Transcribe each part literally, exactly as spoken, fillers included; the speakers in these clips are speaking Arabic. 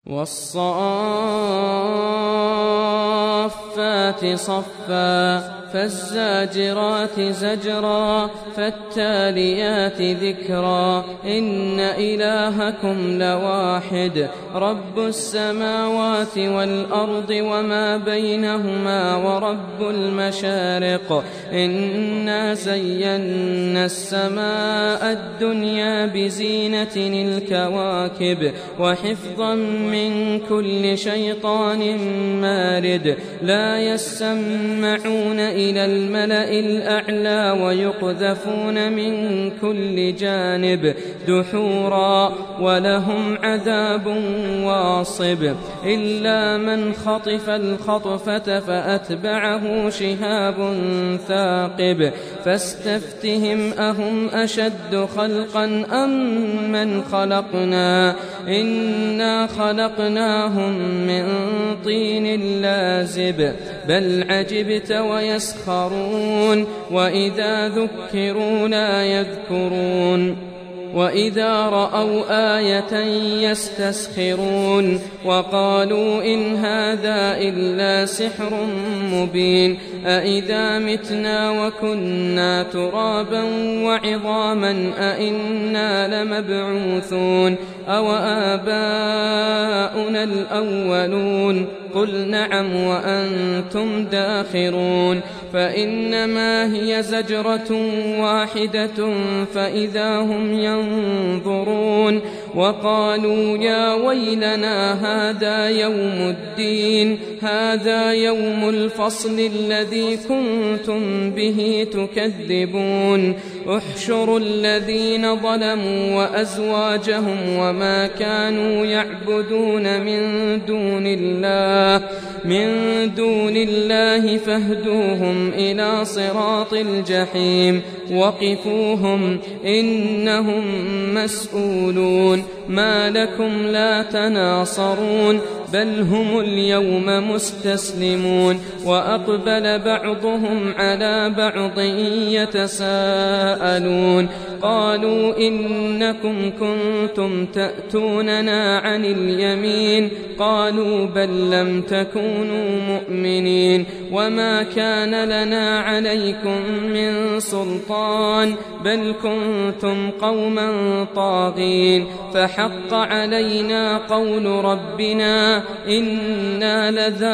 والصافات صفا فالزاجرات زجرا فالتاليات ذكرا إن إلهكم لواحد رب السماوات والأرض وما بينهما ورب المشارق إنا زينا السماء الدنيا بزينة الكواكب وحفظا من كل شيطان مارد لا يسمعون إلى الملأ الأعلى ويقذفون من كل جانب دحورا ولهم عذاب واصب إلا من خطف الخطفة فأتبعه شهاب ثاقب فاستفتهم أهم أشد خلقا أم من خلقنا إنا خلقناهم من طين لازب بل عجبت ويسخرون وإذا ذكروا لا يذكرون وإذا رأوا آية يستسخرون وقالوا إن هذا إلا سحر مبين أإذا متنا وكنا ترابا وعظاما أإنا لمبعوثون أو آباؤنا الأولون قل نعم وأنتم داخرون فإنما هي زجرة واحدة فإذا هم ينظرون وقالوا يا ويلنا هذا يوم الدين هذا يوم الفصل الذي كنتم به تكذبون احشروا الذين ظلموا وأزواجهم وما كانوا يعبدون من دون الله من دون الله فاهدوهم إلى صراط الجحيم وقفوهم إنهم مسؤولون ما لكم لا تناصرون بل هم اليوم مستسلمون وأقبل بعضهم على بعض يتساءلون قالوا إنكم كنتم تأتوننا عن اليمين قالوا بل لم تكونوا مؤمنين وما كان لنا عليكم من سلطان بل كنتم قوما طاغين فحق علينا قول ربنا إنا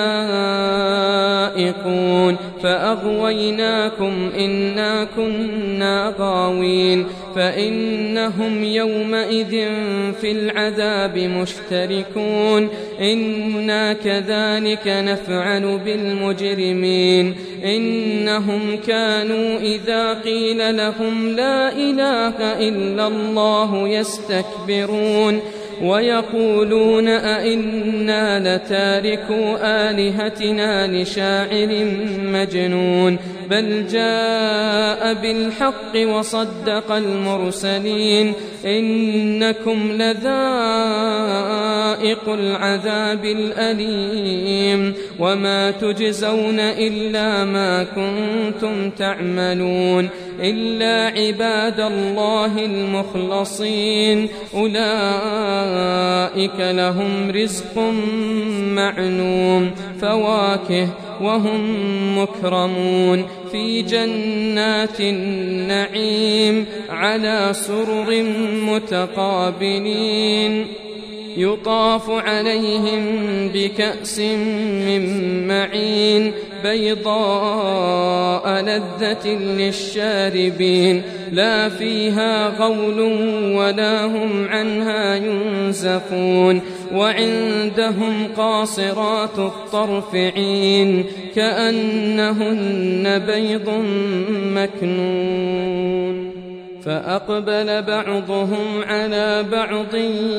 لذائقون فأغويناكم إنا كنا غاوين فإنهم يومئذ في العذاب مشتركون إنا كذلك نفعل بالمجرمين إنهم كانوا إذا قيل لهم لا إله إلا الله يستكبرون ويقولون أئنا لتاركو آلهتنا لشاعر مجنون بل جاء بالحق وصدق المرسلين إنكم لذائق العذاب الأليم وما تجزون إلا ما كنتم تعملون إلا عباد الله المخلصين أولئك لهم رزق معلوم فواكه وهم مكرمون في جنات النعيم على سرر متقابلين يطاف عليهم بكأس من معين بيضاء لذة للشاربين لا فيها غول ولا هم عنها ينزفون وعندهم قاصرات الطرف عين كأنهن بيض مكنون فأقبل بعضهم على بعض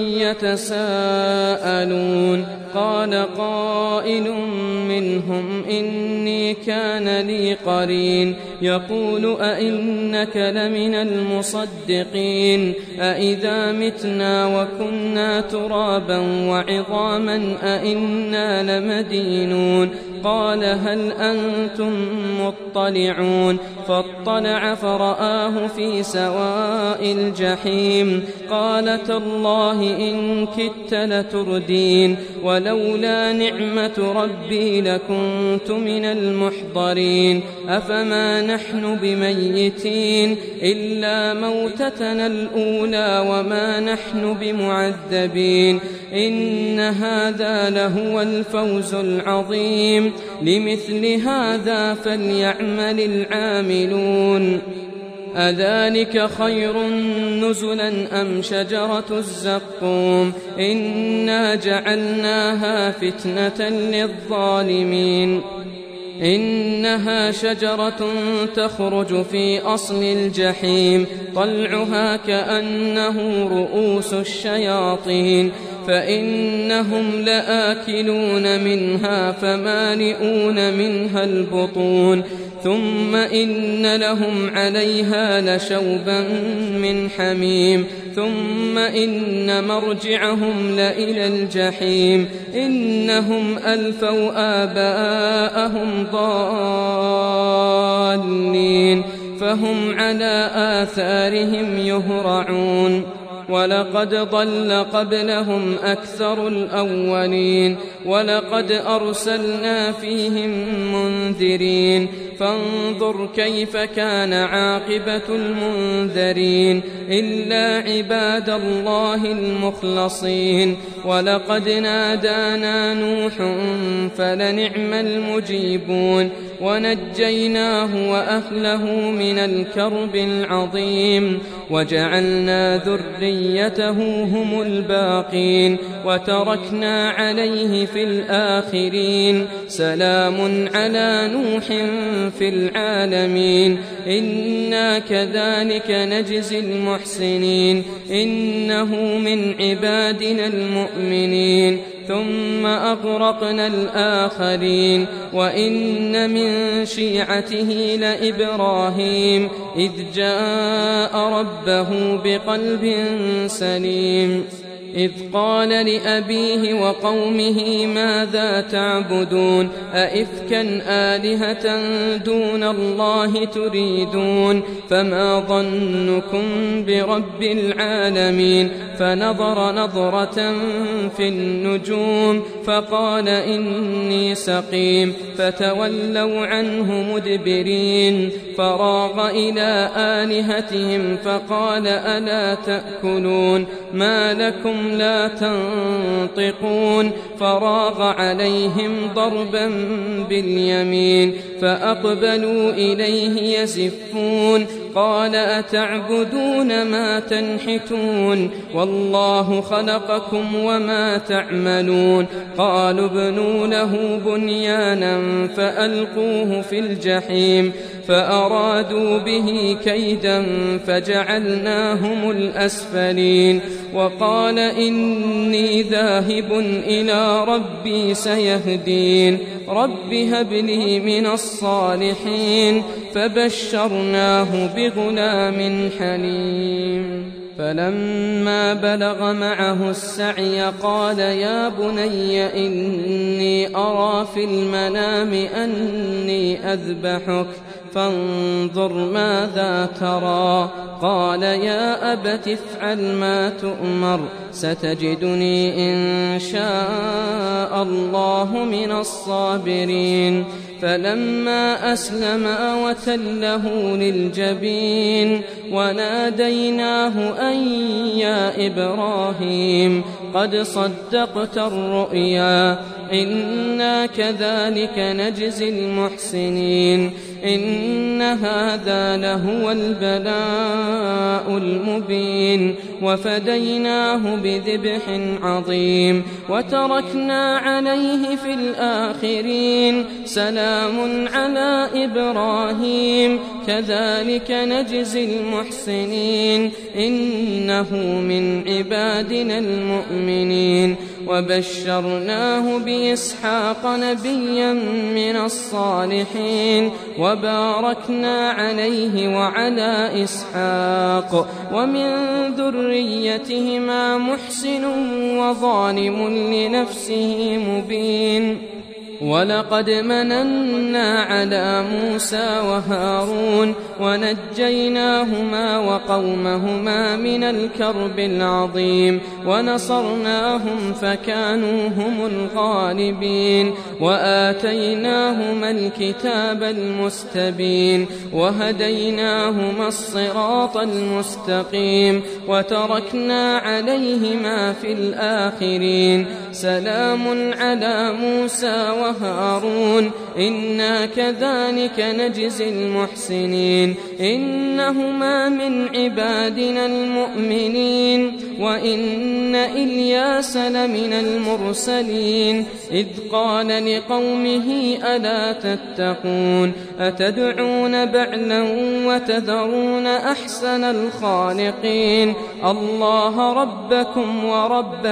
يتساءلون قال قائل منهم إني كان لي قرين يقول أئنك لمن المصدقين أئذا متنا وكنا ترابا وعظاما أئنا لمدينون قال هل أنتم مطلعون فاطلع فرآه في سواء الجحيم قال تالله إن كدت لتردين ولولا نعمة ربي لكنت من المحضرين أفما نحن بميتين إلا موتتنا الأولى وما نحن بمعذبين إن هذا لهو الفوز العظيم لمثل هذا فليعمل العاملون أذلك خير نزلا أم شجرة الزقوم إنا جعلناها فتنة للظالمين إنها شجرة تخرج في أصل الجحيم طلعها كأنه رؤوس الشياطين فإنهم لآكلون منها فمالئون منها البطون ثم إن لهم عليها لشوبا من حميم ثم إن مرجعهم لإلى الجحيم إنهم ألفوا آباءهم ضالين فهم على آثارهم يهرعون ولقد ضل قبلهم أكثر الأولين ولقد أرسلنا فيهم منذرين فانظر كيف كان عاقبة المنذرين إلا عباد الله المخلصين ولقد نادانا نوح فلنعم المجيبون ونجيناه وأهله من الكرب العظيم وجعلنا ذريته هم الباقين وتركنا عليه في الآخرين سلام على نوح في العالمين إنا كذلك نجزي المحسنين إنه من عبادنا المؤمنين ثم أغرقنا الآخرين وإن من شيعته لإبراهيم إذ جاء ربه بقلب سليم إذ قال لأبيه وقومه ماذا تعبدون أئفكا آلهة دون الله تريدون فما ظنكم برب العالمين فنظر نظرة في النجوم فقال إني سقيم فتولوا عنه مدبرين فراغ إلى آلهتهم فقال ألا تأكلون ما لكم لا تنطقون فراغ عليهم ضربا باليمين فأقبلوا إليه يزفون قال أتعبدون ما تنحتون والله خلقكم وما تعملون قالوا ابنوا له بنيانا فألقوه في الجحيم فأرادوا به كيدا فجعلناهم الأسفلين وقال إني ذاهب إلى ربي سيهدين رب هب لي من الصالحين فبشرناه بغلام حليم فلما بلغ معه السعي قال يا بني إني أرى في المنام أني أذبحك فانظر ماذا ترى قال يا أبت افعل ما تؤمر ستجدني إن شاء الله من الصابرين فلما أسلما وتله للجبين وناديناه أن يا إبراهيم قد صدقت الرؤيا إنا كذلك نجزي المحسنين إن هذا لهو البلاء المبين وفديناه بذبح عظيم وتركنا عليه في الآخرين سلام على إبراهيم كذلك نجزي المحسنين إنه من عبادنا المؤمنين وبشرناه بإسحاق نبيا من الصالحين وباركنا عليه وعلى إسحاق ومن ذريتهما محسن وظالم لنفسه مبين ولقد مننا على موسى وهارون ونجيناهما وقومهما من الكرب العظيم ونصرناهم فكانوا هم الغالبين وآتيناهما الكتاب المستبين وهديناهما الصراط المستقيم وتركنا عليهما في الآخرين سلام على موسى وهارون إنا كذلك نجزي المحسنين إنهما من عبادنا المؤمنين وإن إلياس لمن المرسلين إذ قال لقومه ألا تتقون أتدعون بعلا وتذرون أحسن الخالقين الله ربكم ورب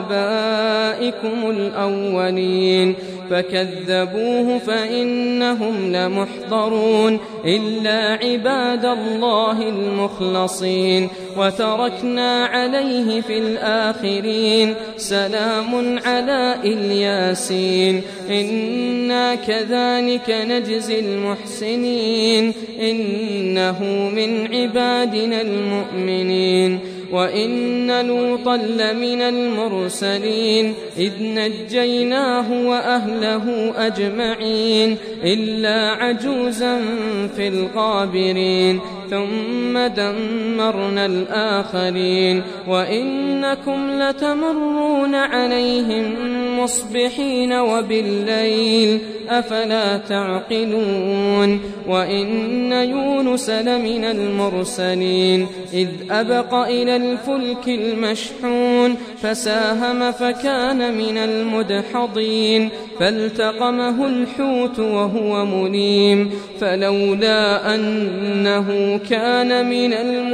آبائكم الأولين فكذبوه فإنهم لمحضرون إلا عباد الله المخلصين وتركنا عليه في الآخرين سلام على الياسين إنا كذلك نجزي المحسنين إنه من عبادنا المؤمنين وإن لوطا لمن المرسلين إذ نجيناه وأهله أجمعين إلا عجوزا في الغابرين ثم دمرنا الآخرين وإنكم لتمرون عليهم مصبحين وبالليل أفلا تعقلون وإن يونس لمن المرسلين إذ أبق إلى الفلك المشحون فساهم فكان من المدحضين فالتقمه الحوت وهو مليم فلولا أنه كان من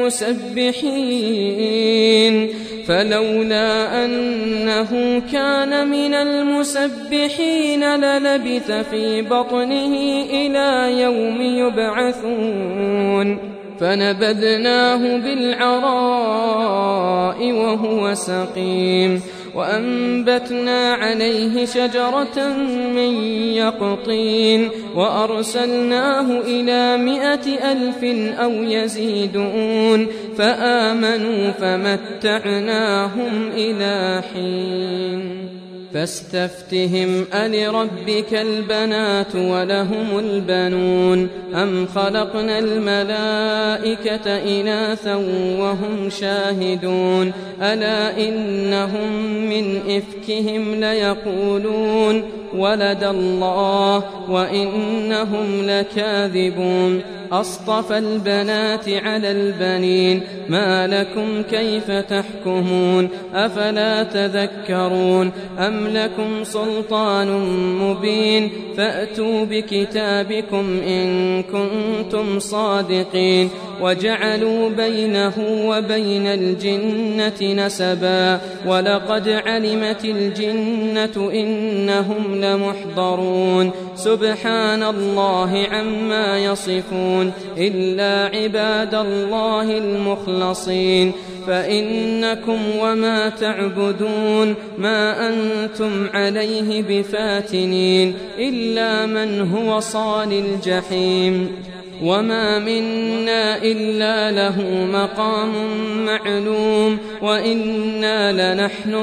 المسبحين فلولا أنه كان من المسبحين للبث في بطنه إلى يوم يبعثون فنبذناه بالعراء وهو سقيم وأنبتنا عليه شجرة من يقطين وأرسلناه إلى مائة ألف أو يزيدون فآمنوا فمتعناهم إلى حين فاستفتهم ألربك البنات ولهم البنون أم خلقنا الملائكة إناثا وهم شاهدون ألا إنهم من إفكهم ليقولون ولد الله وإنهم لكاذبون أصطفى البنات على البنين ما لكم كيف تحكمون أفلا تذكرون أم لكم سلطان مبين فأتوا بكتابكم إن كنتم صادقين وجعلوا بينه وبين الجنة نسبا ولقد علمت الجنة إنهم لمحضرون سبحان الله عما يصفون إلا عباد الله المخلصين فإنكم وما تعبدون ما أنتم عليه بفاتنين إلا من هو صال الجحيم وما منا إلا له مقام معلوم وإنا لنحن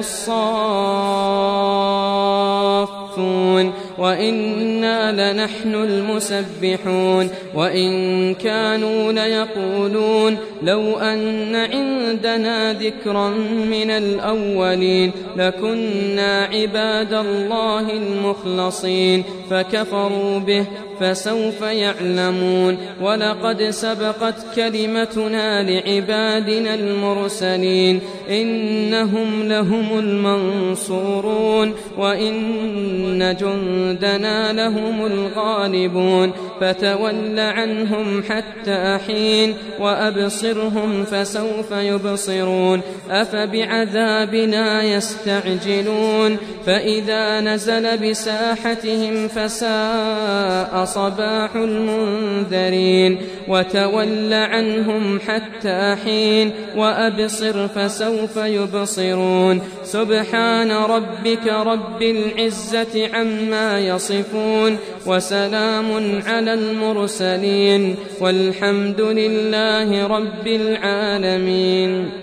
الصافون وإنا لنحن المسبحون وإن كانوا ليقولون لو أن عندنا ذكرا من الأولين لكنا عباد الله المخلصين فكفروا به فسوف يعلمون ولقد سبقت كلمتنا لعبادنا المرسلين إنهم لهم المنصورون وإن جندنا لهم الغالبون فتول عنهم حتى حين وأبصرهم فسوف يبصرون أفبعذابنا يستعجلون فإذا نزل بساحتهم فساء صباح المنذرين وتول عنهم حتى حين وأبصر فسوف يبصرون سبحان ربك رب العزة عما يصفون وسلام على المرسلين والحمد لله رب العالمين.